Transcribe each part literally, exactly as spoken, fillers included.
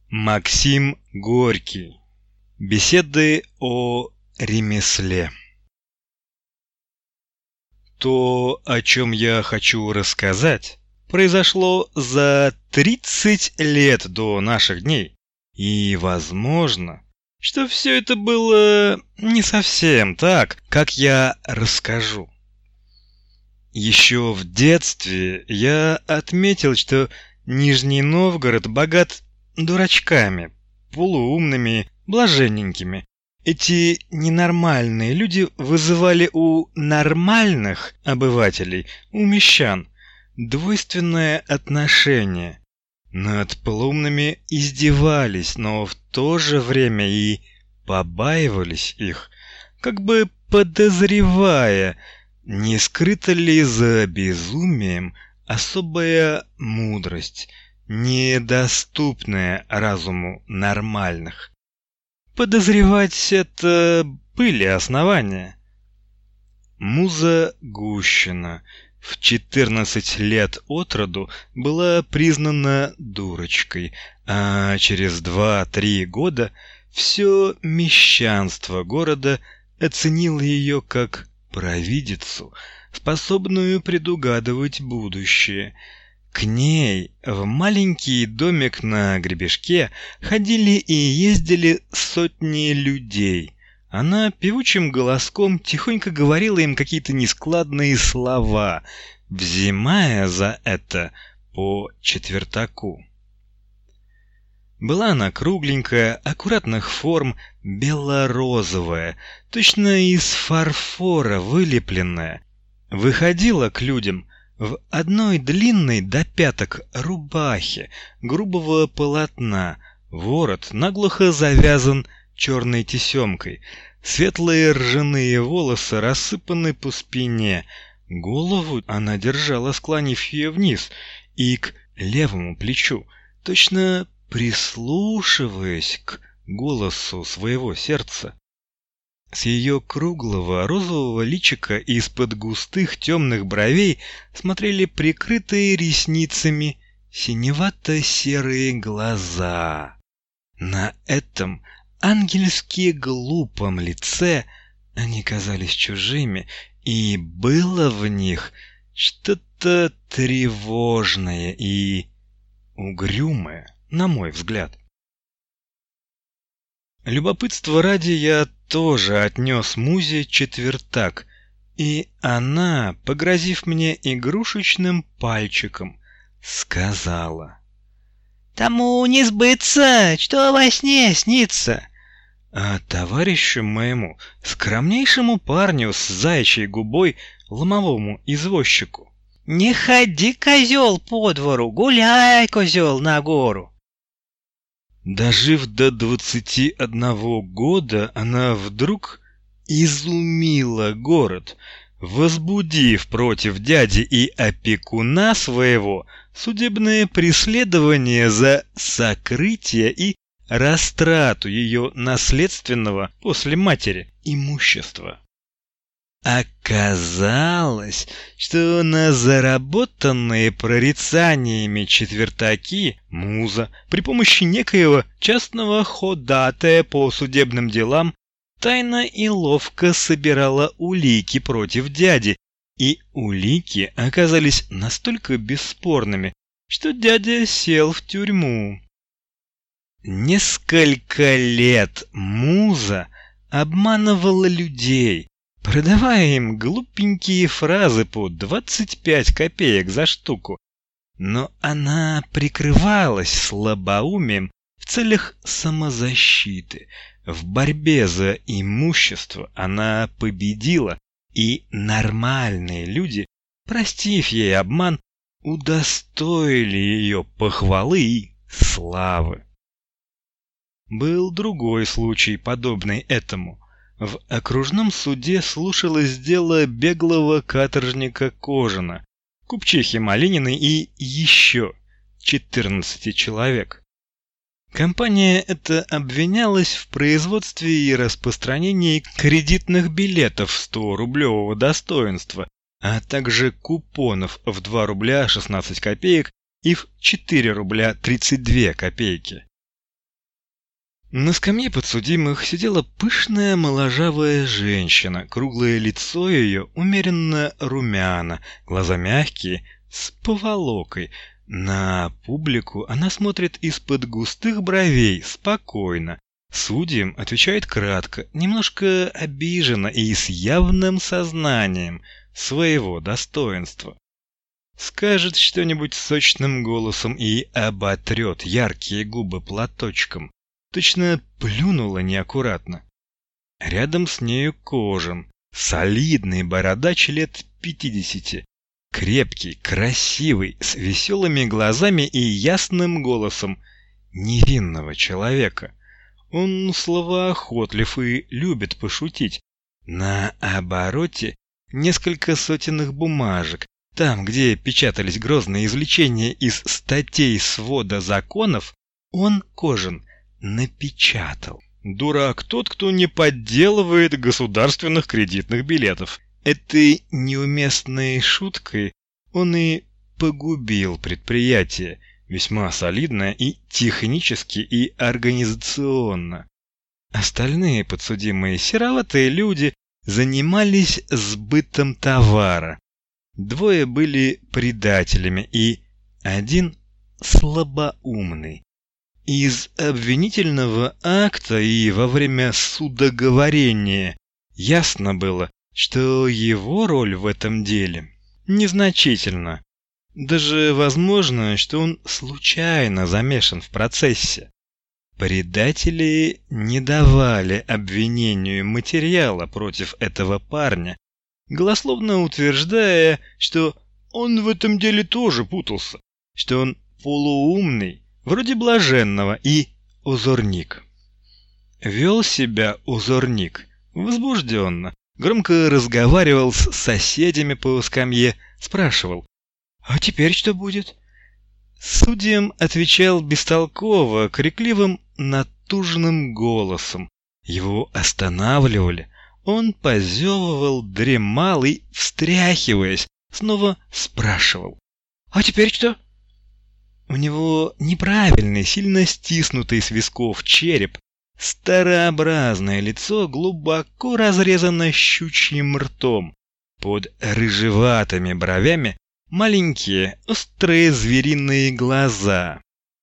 Максим Горький. Беседы о ремесле. То, о чем я хочу рассказать, произошло за тридцать лет до наших дней. И возможно, что все это было не совсем так, как я расскажу. Еще в детстве я отметил, что Нижний Новгород богат дурачками, полуумными, блаженненькими. Эти ненормальные люди вызывали у нормальных обывателей, у мещан, двойственное отношение. Над полуумными издевались, но в то же время и побаивались их, как бы подозревая, не скрыта ли за безумием особая мудрость, недоступная разуму нормальных. Подозревать это были основания. Муза Гущина в четырнадцать лет от роду была признана дурочкой, а через два-три года все мещанство города оценило ее как провидицу, способную предугадывать будущее. К ней в маленький домик на гребешке ходили и ездили сотни людей. Она певучим голоском тихонько говорила им какие-то нескладные слова, взимая за это по четвертаку. Была она кругленькая, аккуратных форм, бело-розовая, точно из фарфора вылепленная. Выходила к людям в одной длинной до пяток рубахе грубого полотна, ворот наглухо завязан черной тесемкой, светлые ржаные волосы рассыпаны по спине, голову она держала, склонив ее вниз, и к левому плечу, точно прислушиваясь к голосу своего сердца. С ее круглого розового личика из-под густых темных бровей смотрели прикрытые ресницами синевато-серые глаза. На этом ангельски глупом лице они казались чужими, и было в них что-то тревожное и угрюмое, на мой взгляд. Любопытство ради я тоже отнес Музе четвертак, и она, погрозив мне игрушечным пальчиком, сказала: «Тому не сбыться, что во сне снится». А товарищу моему, скромнейшему парню с заячьей губой, ломовому извозчику: «Не ходи, козел, по двору, гуляй, козел, на гору». Дожив до двадцати одного года, она вдруг изумила город, возбудив против дяди и опекуна своего судебное преследование за сокрытие и растрату ее наследственного после матери имущества. Оказалось, что на заработанные прорицаниями четвертаки Муза при помощи некоего частного ходатая по судебным делам тайно и ловко собирала улики против дяди, и улики оказались настолько бесспорными, что дядя сел в тюрьму. Несколько лет Муза обманывала людей, продавая им глупенькие фразы по двадцать пять копеек за штуку, но она прикрывалась слабоумием в целях самозащиты. В борьбе за имущество она победила, и нормальные люди, простив ей обман, удостоили ее похвалы и славы. Был другой случай, подобный этому. В окружном суде слушалось дело беглого каторжника Кожина, купчихи Малининой и еще четырнадцати человек. Компания эта обвинялась в производстве и распространении кредитных билетов сто-рублевого достоинства, а также купонов в два рубля шестнадцать копеек и в четыре рубля тридцать две копейки. На скамье подсудимых сидела пышная моложавая женщина, круглое лицо ее умеренно румяно, глаза мягкие, с поволокой. На публику она смотрит из-под густых бровей, спокойно. Судьям отвечает кратко, немножко обиженно и с явным сознанием своего достоинства. Скажет что-нибудь сочным голосом и оботрет яркие губы платочком. Точно плюнула неаккуратно. Рядом с нею Кожин, солидный бородач лет пятидесяти. Крепкий, красивый, с веселыми глазами и ясным голосом невинного человека. Он словоохотлив и любит пошутить. На обороте несколько сотенных бумажек. Там, где печатались грозные извлечения из статей свода законов, он, Кожин, напечатал. Дурак тот, кто не подделывает государственных кредитных билетов. Этой неуместной шуткой он и погубил предприятие, весьма солидное и технически, и организационно. Остальные подсудимые сероватые люди занимались сбытом товара. Двое были предателями и один слабоумный. Из обвинительного акта и во время судоговорения ясно было, что его роль в этом деле незначительна. Даже возможно, что он случайно замешан в процессе. Предатели не давали обвинению материала против этого парня, голословно утверждая, что он в этом деле тоже путался, что он полуумный, вроде блаженного, и озорник. Вел себя озорник возбужденно, громко разговаривал с соседями по скамье, спрашивал: «А теперь что будет?» Судьям отвечал бестолково, крикливым, натужным голосом. Его останавливали. Он позевывал, дремал и, встряхиваясь, снова спрашивал: «А теперь что?» У него неправильный, сильно стиснутый с висков череп, старообразное лицо глубоко разрезано щучьим ртом. Под рыжеватыми бровями маленькие, острые звериные глаза.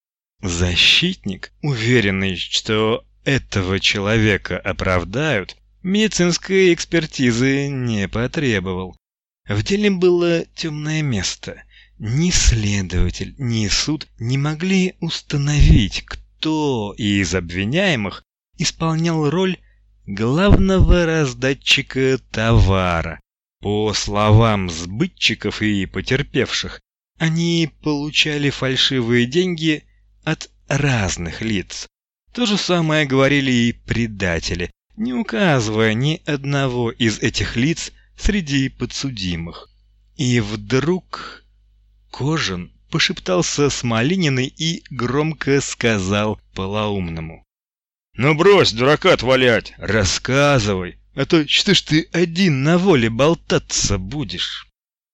Защитник, уверенный, что этого человека оправдают, медицинской экспертизы не потребовал. В деле было темное место. Ни следователь, ни суд не могли установить, кто из обвиняемых исполнял роль главного раздатчика товара. По словам сбытчиков и потерпевших, они получали фальшивые деньги от разных лиц. То же самое говорили и предатели, не указывая ни одного из этих лиц среди подсудимых. И вдруг Кожин пошептался с Малининой и громко сказал полоумному: «Ну брось дурака отвалять, рассказывай, а то что ж ты один на воле болтаться будешь?»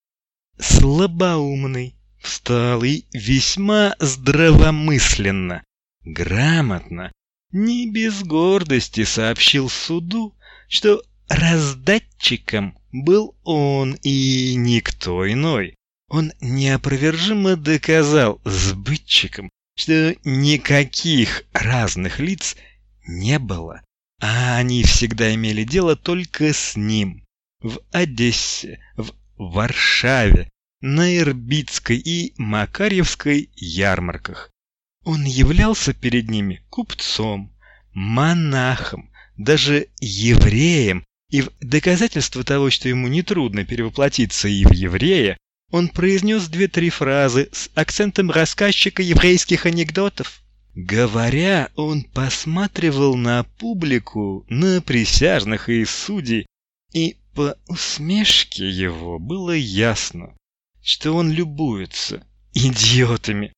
Слабоумный встал и весьма здравомысленно, грамотно, не без гордости сообщил суду, что раздатчиком был он и никто иной. Он неопровержимо доказал сбытчикам, что никаких разных лиц не было, а они всегда имели дело только с ним. В Одессе, в Варшаве, на Ирбитской и Макарьевской ярмарках. Он являлся перед ними купцом, монахом, даже евреем, и в доказательство того, что ему нетрудно перевоплотиться и в еврея, он произнес две-три фразы с акцентом рассказчика еврейских анекдотов. Говоря, он посматривал на публику, на присяжных и судей, и по усмешке его было ясно, что он любуется идиотами.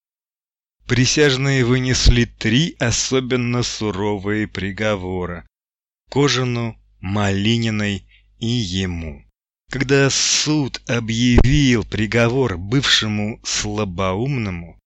Присяжные вынесли три особенно суровые приговора: Кожину, Малининой и ему. Когда суд объявил приговор бывшему слабоумному,